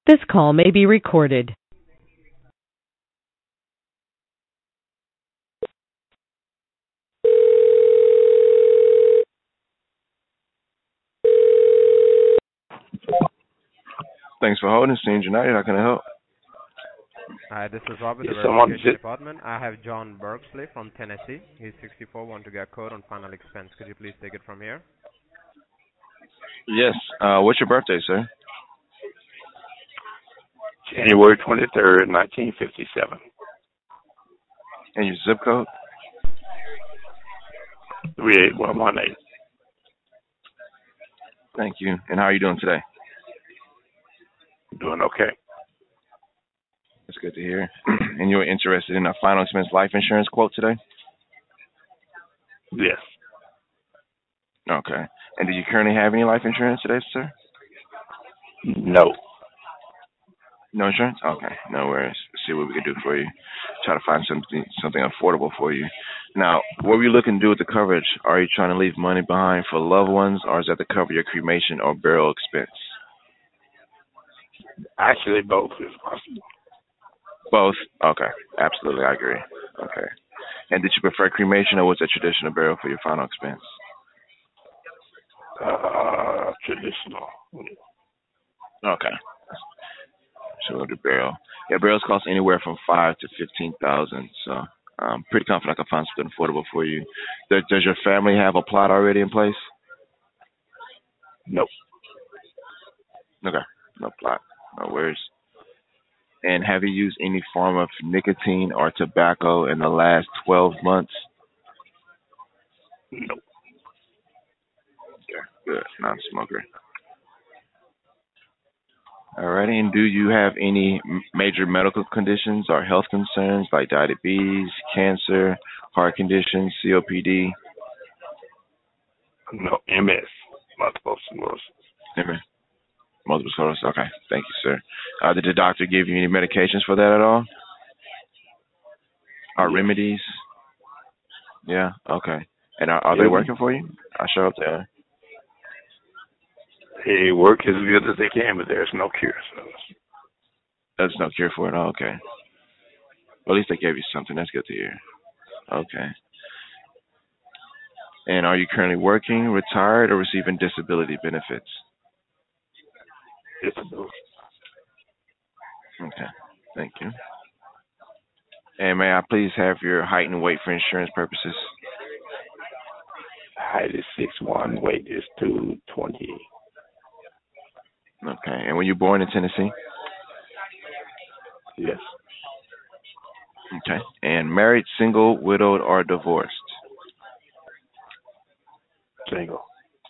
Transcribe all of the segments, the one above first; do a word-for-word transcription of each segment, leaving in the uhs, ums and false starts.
This call may be recorded. Thanks for holding, Senior United. How can I help? Hi, this is Robert, the Yes, someone verification did. department. I have John Berksley from Tennessee. He's sixty-four, want to get code on final expense. Could you please take it from here? Yes. Uh, what's your birthday, sir? January twenty-third, nineteen fifty-seven. And your zip code? three eight one one eight. Thank you. And how are you doing today? Doing okay. That's good to hear. And you're interested in a final expense life insurance quote today? Yes. Okay. And do you currently have any life insurance today, sir? No. No insurance? Okay. No worries. Let's see what we can do for you. Try to find something something affordable for you. Now, what were you looking to do with the coverage? Are you trying to leave money behind for loved ones, or is that to cover your cremation or burial expense? Actually, both is possible. Both? Okay. Absolutely. I agree. Okay. And did you prefer cremation, or was it traditional burial for your final expense? Uh, traditional. Okay. So we'll do burial. Yeah, burials cost anywhere from five to fifteen thousand. So I'm pretty confident I can find something affordable for you. Does, does your family have a plot already in place? Nope. Okay. No plot. No worries. And have you used any form of nicotine or tobacco in the last twelve months? Nope. Okay. Good. Non-smoker. Alrighty, and do you have any m- major medical conditions or health concerns like diabetes, cancer, heart conditions, C O P D? No. M S. Multiple sclerosis. Maybe multiple sclerosis. Okay, thank you, sir. Uh, did the doctor give you any medications for that at all? Or Yes. remedies? Yeah. Okay. And are, are they Yeah. working for you? I show up there. They work as good as they can, but there's no cure. So There's no cure for it. Oh, okay. Well, at least they gave you something. That's good to hear. Okay. And are you currently working, retired, or receiving disability benefits? disability. Okay. Thank you. And may I please have your height and weight for insurance purposes? Height is six one. Weight is two twenty. Okay. And were you born in Tennessee? Yes. Okay. And married, single, widowed, or divorced? Single.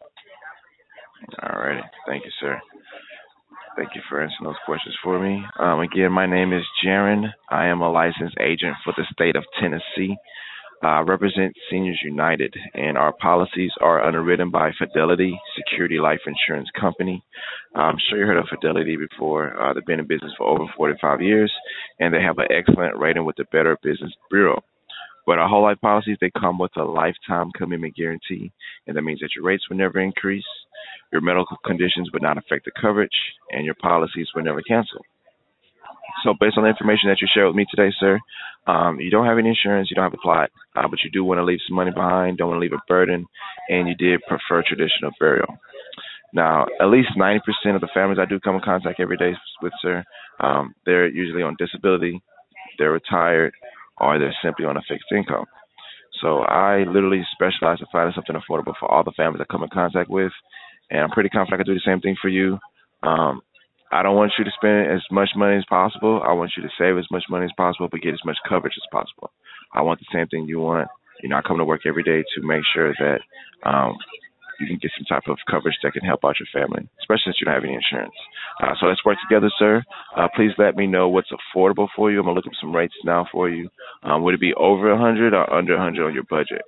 All righty. Thank you, sir. Thank you for answering those questions for me. Um, again, my name is Jaron. I am a licensed agent for the state of Tennessee. I represent Seniors United, and our policies are underwritten by Fidelity Security Life Insurance Company. I'm sure you heard of Fidelity before. Uh, they've been in business for over forty-five years, and they have an excellent rating with the Better Business Bureau. But our whole life policies, they come with a lifetime commitment guarantee, and that means that your rates will never increase, your medical conditions would not affect the coverage, and your policies will never cancel. So based on the information that you shared with me today, sir, um, you don't have any insurance, you don't have a plot, uh, but you do want to leave some money behind, don't want to leave a burden, and you did prefer traditional burial. Now, at least ninety percent of the families I do come in contact every day with, sir, um, they're usually on disability, they're retired, or they're simply on a fixed income. So I literally specialize in finding something affordable for all the families I come in contact with, and I'm pretty confident I can do the same thing for you. Um, I don't want you to spend as much money as possible. I want you to save as much money as possible, but get as much coverage as possible. I want the same thing you want. You're not coming to work every day to make sure that um, you can get some type of coverage that can help out your family, especially since you don't have any insurance. Uh, so let's work together, sir. Uh, please let me know what's affordable for you. I'm going to look up some rates now for you. Um, would it be over one hundred or under one hundred on your budget?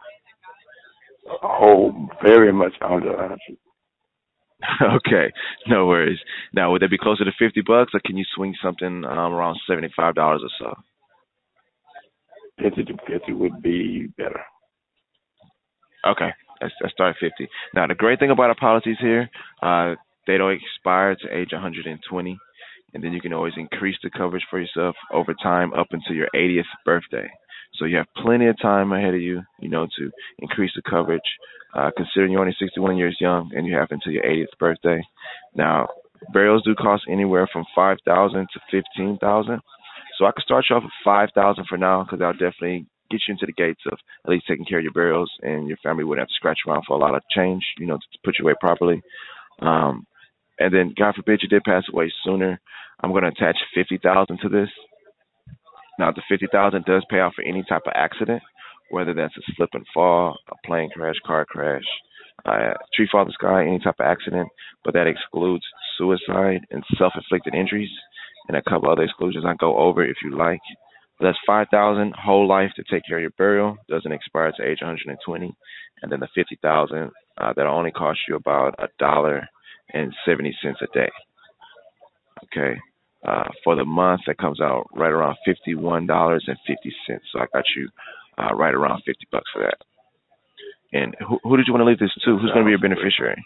Oh, very much under one hundred. Okay, no worries. Now, would that be closer to fifty bucks, or can you swing something um, around seventy-five dollars or so? fifty to fifty would be better. Okay, let's, let's start at fifty. Now, the great thing about our policies here, uh, they don't expire to age one hundred twenty. and then you can always increase the coverage for yourself over time up until your eightieth birthday. So you have plenty of time ahead of you, you know, to increase the coverage. Uh, considering you're only sixty-one years young and you have until your eightieth birthday. Now, burials do cost anywhere from five thousand to fifteen thousand. So I could start you off with five thousand for now, because I'll definitely get you into the gates of at least taking care of your burials, and your family wouldn't have to scratch around for a lot of change, you know, to put you away properly. Um, and then, God forbid, you did pass away sooner. I'm going to attach fifty thousand to this. Now, the fifty thousand does pay out for any type of accident, whether that's a slip and fall, a plane crash, car crash, uh, tree fall in the sky, any type of accident, but that excludes suicide and self-inflicted injuries, and a couple other exclusions I go over if you like. But that's five thousand whole life to take care of your burial. Doesn't expire to age one hundred twenty, and then the fifty thousand uh, that'll only cost you about a dollar and seventy cents a day. Okay. Uh, for the month, that comes out right around fifty-one dollars and fifty cents. So I got you uh, right around fifty bucks for that. And who, who did you want to leave this to? Who's going to be your beneficiary?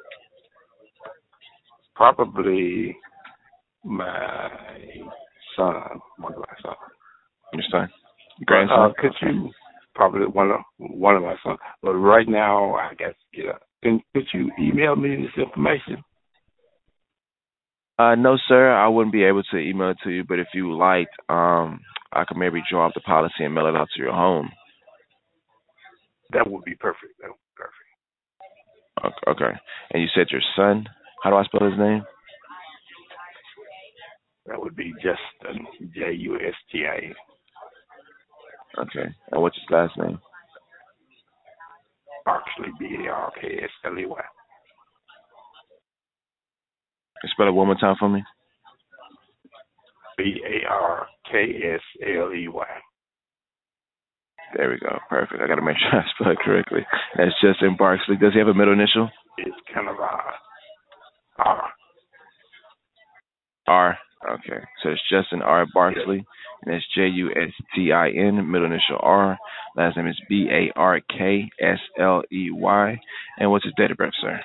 Probably my son, one of my sons. Your son? Your grandson? Uh, could you, probably one of, one of my sons. But right now, I guess, yeah. Can, could you email me this information? Uh, no, sir. I wouldn't be able to email it to you, but if you liked, um, I could maybe draw up the policy and mail it out to your home. That would be perfect. That would be perfect. Okay. okay. And you said your son? How do I spell his name? That would be Justin, J U S T I N. Okay. And what's his last name? Barkley, B A R K S L E Y. Can you spell it one more time for me? B A R K S L E Y. There we go. Perfect. I got to make sure I spell it correctly. That's Justin Barkley. Does he have a middle initial? It's kind of R. R. R. Okay. So it's Justin R. Barkley, and it's J U S T I N, middle initial R. Last name is B A R K S L E Y. And what's his date of birth, sir?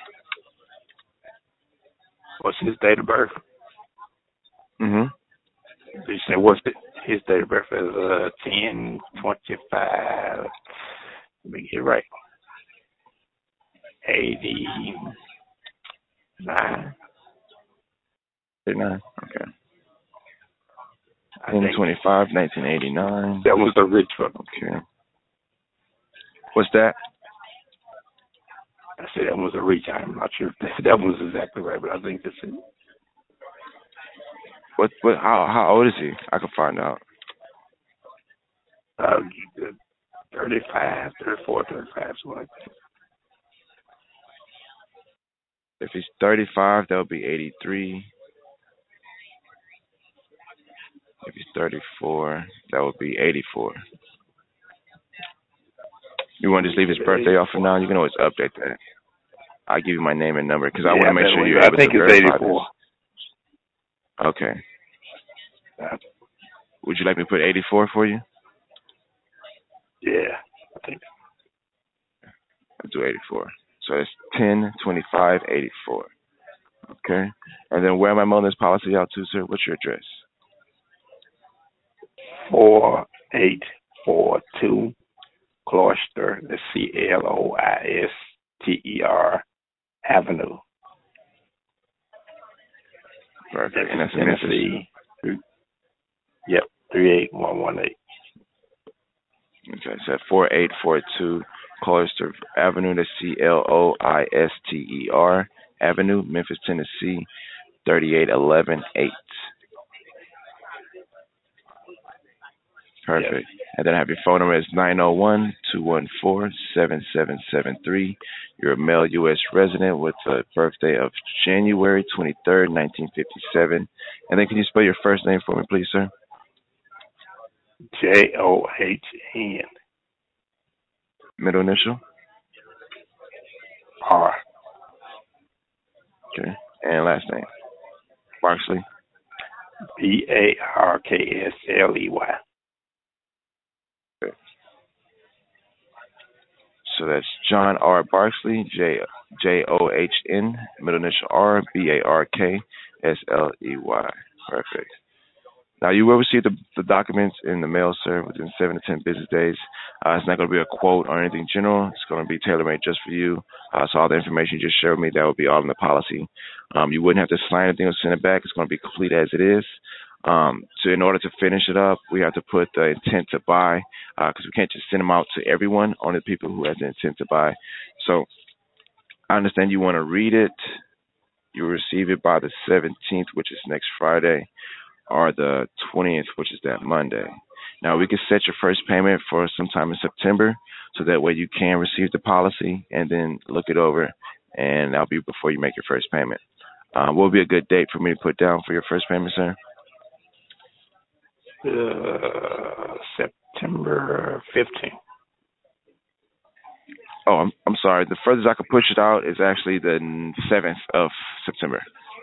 What's his date of birth? Mm-hmm. Did you say what's the, his date of birth is uh, ten twenty-five. Let me get it right. eighty-nine. eighty-nine. Okay. ten twenty-five, nineteen eighty-nine. That was the rich one. Okay. What's that? I said that was a reach. I'm not sure if that, that was exactly right, but I think that's it. What? What? How? How old is he? I can find out. Uh, thirty-five, thirty-four, thirty-five, something like that. If he's thirty-five, that would be eighty-three. If he's thirty-four, that would be eighty-four. You want to just leave his birthday off for now? You can always update that. I'll give you my name and number because I yeah, want to make sure you're I able think to it's verify eighty-four. This. Okay. Would you like me to put eighty-four for you? Yeah, I think. I'll do eighty-four. So it's ten twenty-five eighty-four. Okay. And then where am I mailing this policy out to, sir? What's your address? four eight four two Cloister, the C L O I S T E R Avenue. Perfect. And that's in Tennessee. Yep, three eight one one eight. Okay, so four eight four two Cloister Avenue, the C L O I S T E R Avenue, Memphis, Tennessee, thirty-eight eleven eight. Perfect. Yep. And then I have your phone number is nine oh one, two one four, seven seven seven three. You're a male U S resident with a birthday of January twenty-third, nineteen fifty-seven. And then can you spell your first name for me, please, sir? J O H N. Middle initial? R. Okay. And last name? Barkley? B A R K S L E Y. Okay. So that's John R. Barkley, J J O H N, middle initial R, B A R K S L E Y. Perfect. Now, you will receive the, the documents in the mail, sir, within seven to ten business days. Uh, it's not going to be a quote or anything general. It's going to be tailor-made just for you. Uh, so all the information you just showed me, that will be all in the policy. Um, you wouldn't have to sign anything or send it back. It's going to be complete as it is. Um, so in order to finish it up, we have to put the intent to buy because uh, we can't just send them out to everyone, only the people who have the intent to buy. So I understand you want to read it. You'll receive it by the seventeenth, which is next Friday, or the twentieth, which is that Monday. Now, we can set your first payment for sometime in September, so that way you can receive the policy and then look it over, and that'll be before you make your first payment. Uh, what would be a good date for me to put down for your first payment, sir? Uh, September fifteenth. Oh, I'm I'm sorry. The furthest I could push it out is actually the seventh of September.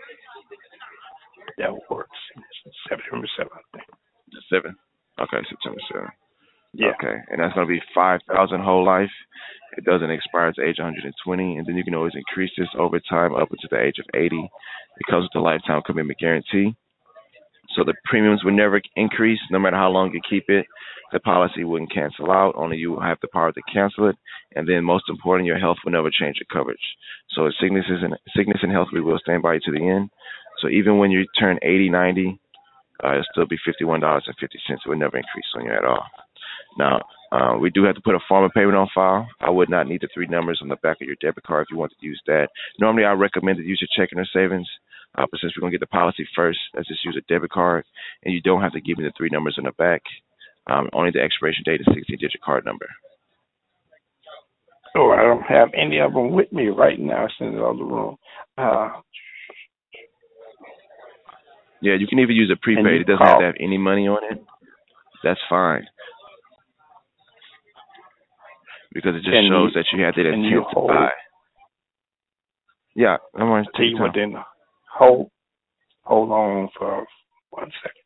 That works. September seventh. The seventh. Okay, September seventh. Yeah. Okay, and that's going to be five thousand whole life. It doesn't expire at the age one hundred twenty, and then you can always increase this over time up until the age of eighty. It comes with a lifetime commitment guarantee. So the premiums will never increase no matter how long you keep it. The policy wouldn't cancel out. Only you will have the power to cancel it. And then most important, your health will never change your coverage. So if sickness, is in, sickness and health, we will stand by you to the end. So even when you turn eighty, ninety, uh, it'll still be fifty-one dollars and fifty cents. It will never increase on you at all. Now, uh, we do have to put a form of payment on file. I would not need the three numbers on the back of your debit card if you want to use that. Normally, I recommend to use your checking or savings. Uh, but since we're going to get the policy first, let's just use a debit card. And you don't have to give me the three numbers on the back. Um, only the expiration date is sixteen-digit card number. Oh, I don't have any of them with me right now since out of the room. Uh, yeah, you can even use a prepaid. It doesn't call. have to have any money on it. That's fine. Because it just can shows you, that you had that intent you to hold, buy. Yeah, I'm going to tell you what then. Hold, hold on for one second.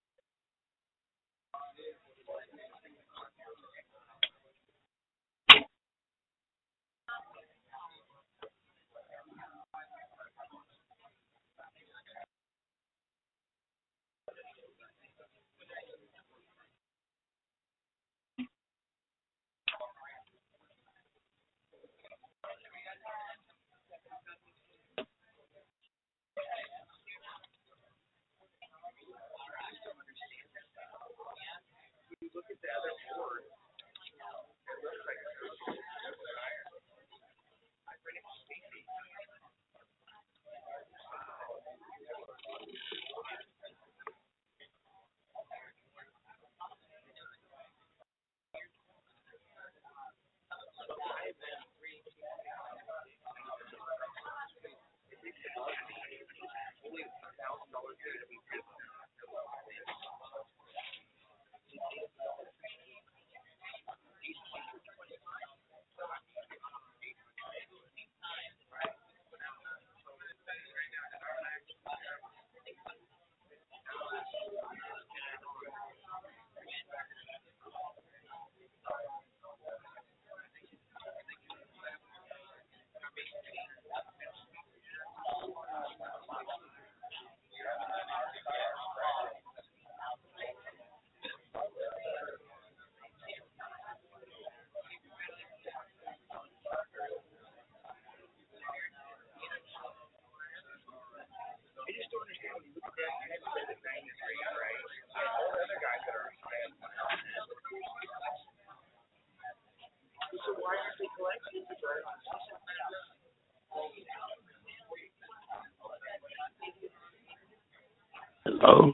Hello?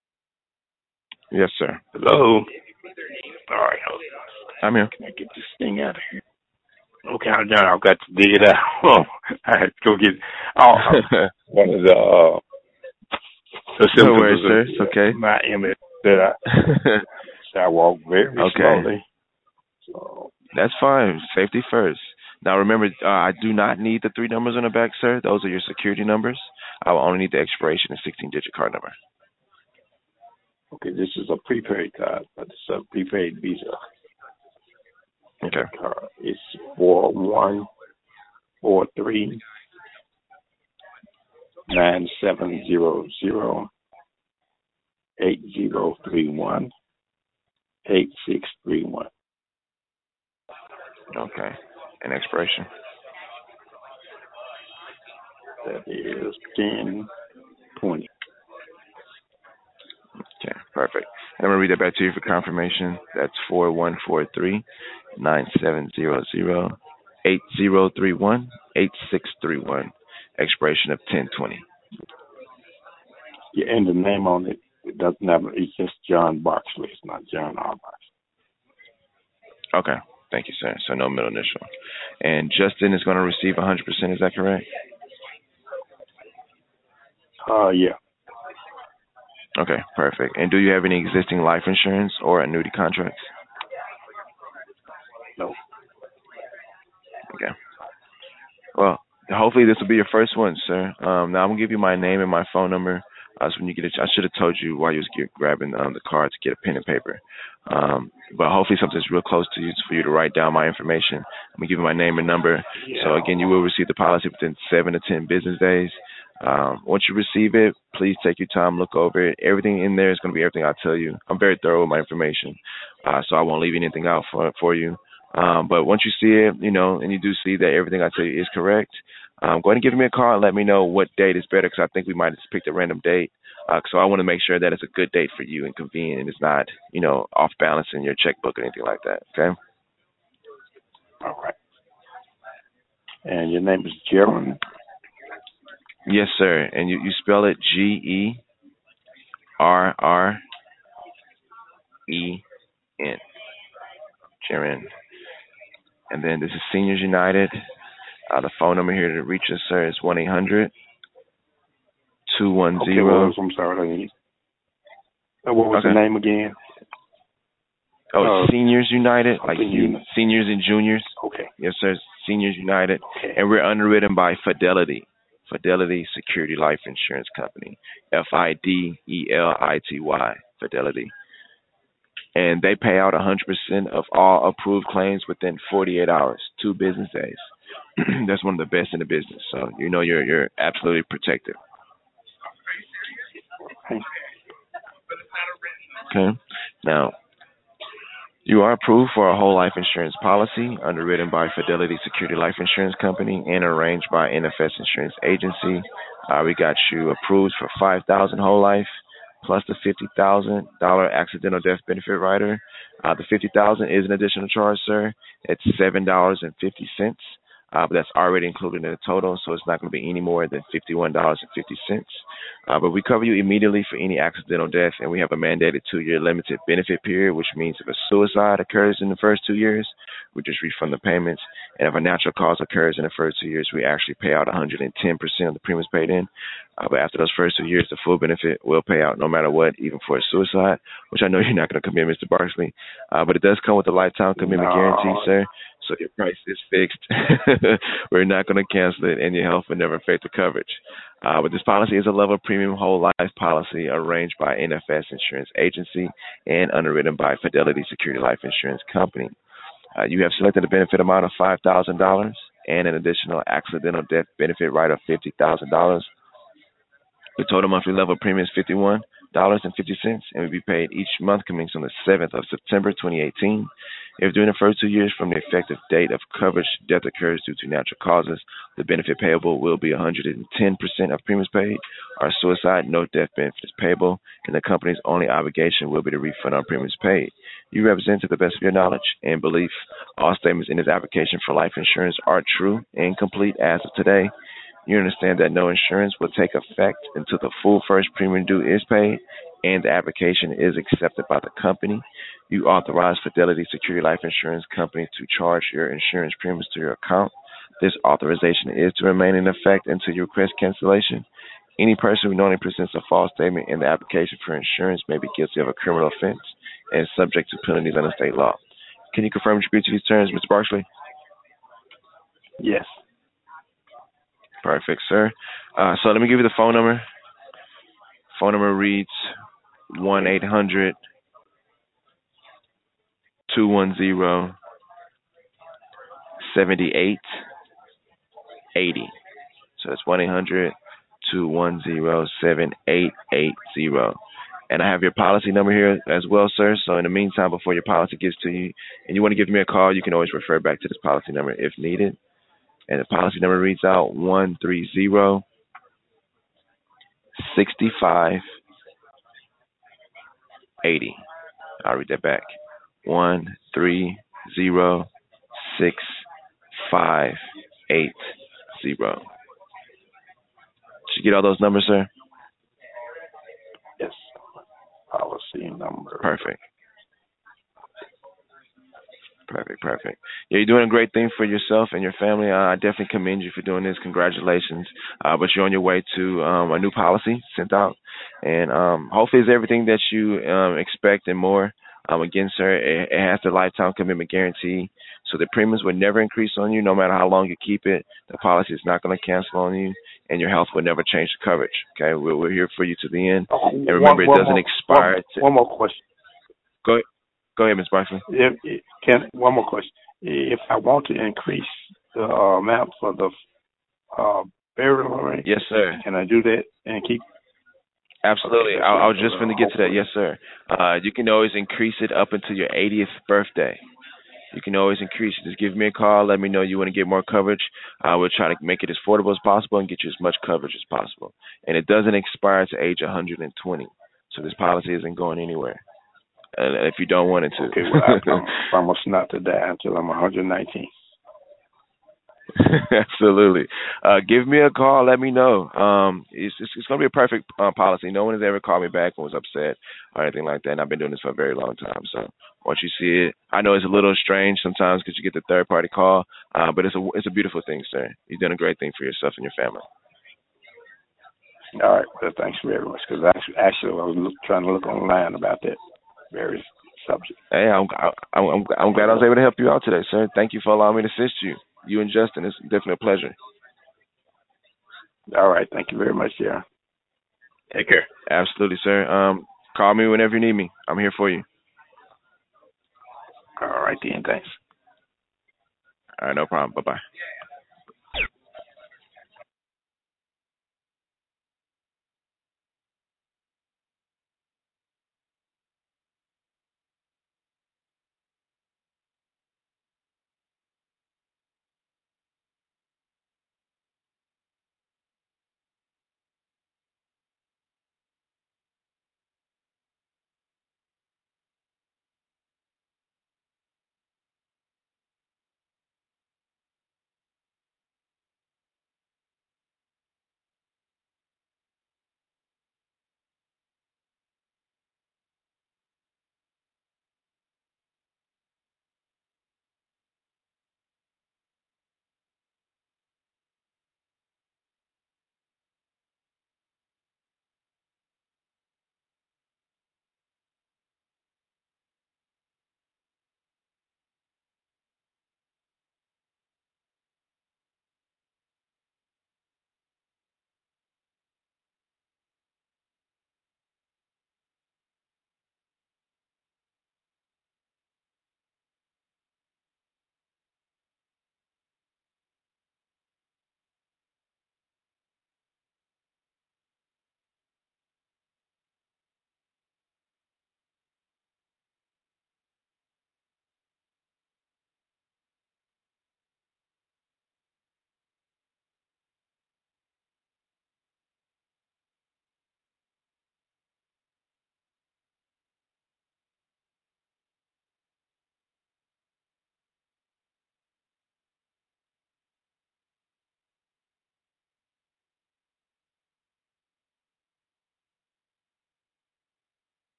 Yes, sir. Hello? All right. I'm here. Can I get this thing out of here? Okay, I'm done. I've got to dig it out. Oh, I had to go get oh, one of the, uh, the no worries, of sir. It's okay. my image that I, so I walk very okay. slowly. So. That's fine. Safety first. Now, remember, uh, I do not need the three numbers on the back, sir. Those are your security numbers. I will only need the expiration and sixteen-digit card number. Okay, this is a prepaid card, but it's a prepaid Visa. Okay. Card. It's four one four three nine seven zero zero eight zero three one, eight six three one. Okay. And expiration? That is ten twenty. Okay, perfect. And I'm going to read that back to you for confirmation. That's four one four three, nine seven zero zero, eight zero three one, eight six three one. Expiration of ten twenty. Yeah, and the name on it, it doesn't have, it's just John Boxley. It's not John R. Boxley. Okay. Thank you, sir. So no middle initial. And Justin is going to receive one hundred percent. Is that correct? Uh, yeah. Okay, perfect. And do you have any existing life insurance or annuity contracts? No. Okay. Well, hopefully this will be your first one, sir. Um, now I'm gonna give you my name and my phone number. Uh, so when you get it, I should have told you while you was get, grabbing um, the card to get a pen and paper. Um, but hopefully something's real close to you for you to write down my information. I'm gonna give you my name and number. Yeah. So again, you will receive the policy within seven to ten business days. Um, once you receive it, please take your time, look over it. Everything in there is going to be everything I tell you. I'm very thorough with my information, uh, so I won't leave anything out for for you. Um, but once you see it, you know, and you do see that everything I tell you is correct, um, go ahead and give me a call and let me know what date is better, because I think we might have just picked a random date. Uh, so I want to make sure that it's a good date for you and convenient, and it's not, you know, off balance in your checkbook or anything like that. Okay. All right. And your name is Gerald? Yes, sir. And you, you spell it G E R R E N. Jaron. And then this is Seniors United. Uh, the phone number here to reach us, sir, is one eight hundred, two one zero. Okay, well, I'm sorry. What was Okay. the name again? Oh, uh, Seniors United, like you, United. seniors and juniors. Okay. Yes, sir. Seniors United. Okay. And we're underwritten by Fidelity. Fidelity Security Life Insurance Company, F I D E L I T Y, Fidelity. And they pay out one hundred percent of all approved claims within forty-eight hours, two business days. That's one of the best in the business. So you know you're you're absolutely protected. Okay. Okay. Now, you are approved for a whole life insurance policy underwritten by Fidelity Security Life Insurance Company and arranged by N F S Insurance Agency. Uh, we got you approved for five thousand dollars whole life plus the fifty thousand dollars accidental death benefit rider. Uh, the fifty thousand dollars is an additional charge, sir. It's seven dollars and fifty cents. Uh, but that's already included in the total, so it's not going to be any more than fifty-one dollars and fifty cents. Uh, but we cover you immediately for any accidental death, and we have a mandated two-year limited benefit period, which means if a suicide occurs in the first two years, we just refund the payments. And if a natural cause occurs in the first two years, we actually pay out one hundred ten percent of the premiums paid in. Uh, but after those first two years, the full benefit will pay out no matter what, even for a suicide, which I know you're not going to commit, Mister Barkley. Uh, but it does come with a lifetime commitment No. guarantee, sir. So your price is fixed. We're not going to cancel it, and your health will never affect the coverage. Uh, but this policy is a level premium whole life policy arranged by N F S Insurance Agency and underwritten by Fidelity Security Life Insurance Company. Uh, you have selected a benefit amount of five thousand dollars and an additional accidental death benefit right of fifty thousand dollars. The total monthly level premium is fifty-one dollars and fifty cents and will be paid each month commencing on the seventh of September twenty eighteen. If during the first two years from the effective date of coverage death occurs due to natural causes, the benefit payable will be one hundred ten percent of premiums paid. Or suicide, no death benefit is payable, and the company's only obligation will be to refund on premiums paid. You represent, to the best of your knowledge and belief, all statements in this application for life insurance are true and complete as of today. You understand that no insurance will take effect until the full first premium due is paid and the application is accepted by the company. You authorize Fidelity Security Life Insurance Company to charge your insurance premiums to your account. This authorization is to remain in effect until you request cancellation. Any person who knowingly presents a false statement in the application for insurance may be guilty of a criminal offense and is subject to penalties under state law. Can you confirm you agree to these terms, Mister Barkley? Yes. Perfect, sir. Uh, so let me give you the phone number. Phone number reads one eight hundred, two one zero, seven eight eight zero. So that's one eight hundred, two one zero, seven eight eight zero. And I have your policy number here as well, sir. So in the meantime, before your policy gets to you and you want to give me a call, you can always refer back to this policy number if needed. And the policy number reads out one three zero six five eighty. I'll read that back. One three zero six five eight zero. Did you get all those numbers, sir? Yes. Policy number. Perfect. Perfect, perfect. Yeah, you're doing a great thing for yourself and your family. Uh, I definitely commend you for doing this. Congratulations. Uh, but you're on your way to um, a new policy sent out. And um, hopefully it's everything that you um, expect and more. Um, again, sir, it, it has the lifetime commitment guarantee. So the premiums will never increase on you no matter how long you keep it. The policy is not going to cancel on you. And your health will never change the coverage. Okay, we're, we're here for you to the end. And remember, one, it doesn't more, expire. One, to, one more question. Go ahead. Go ahead, Miz Barkley. If, can one more question? If I want to increase the uh, amount for the uh, burial rate, yes, sir. Can I do that and keep? Absolutely. I, I was just going to get to that. Yes, sir. Uh, you can always increase it up until your eightieth birthday. You can always increase it. Just give me a call. Let me know you want to get more coverage. I will try to make it as affordable as possible and get you as much coverage as possible. And it doesn't expire to age one hundred twenty. So this policy isn't going anywhere. Uh, if you don't want it to. Okay, well, I promise, promise not to die until I'm one hundred nineteen. Absolutely. Uh, give me a call. Let me know. Um, it's it's, it's going to be a perfect uh, policy. No one has ever called me back and was upset or anything like that. And I've been doing this for a very long time. So once you see it, I know it's a little strange sometimes because you get the third party call, uh, but it's a it's a beautiful thing, sir. You've done a great thing for yourself and your family. All right. Well, thanks very much. Because actually, actually, I was look, trying to look online about that very subject. Hey, I'm, I'm I'm I'm glad I was able to help you out today, sir. Thank you for allowing me to assist you. You and Justin, it's definitely a pleasure. All right. Thank you very much, Jaron. Take care. Absolutely, sir. Um, call me whenever you need me. I'm here for you. All right, then. Thanks. All right, no problem. Bye-bye.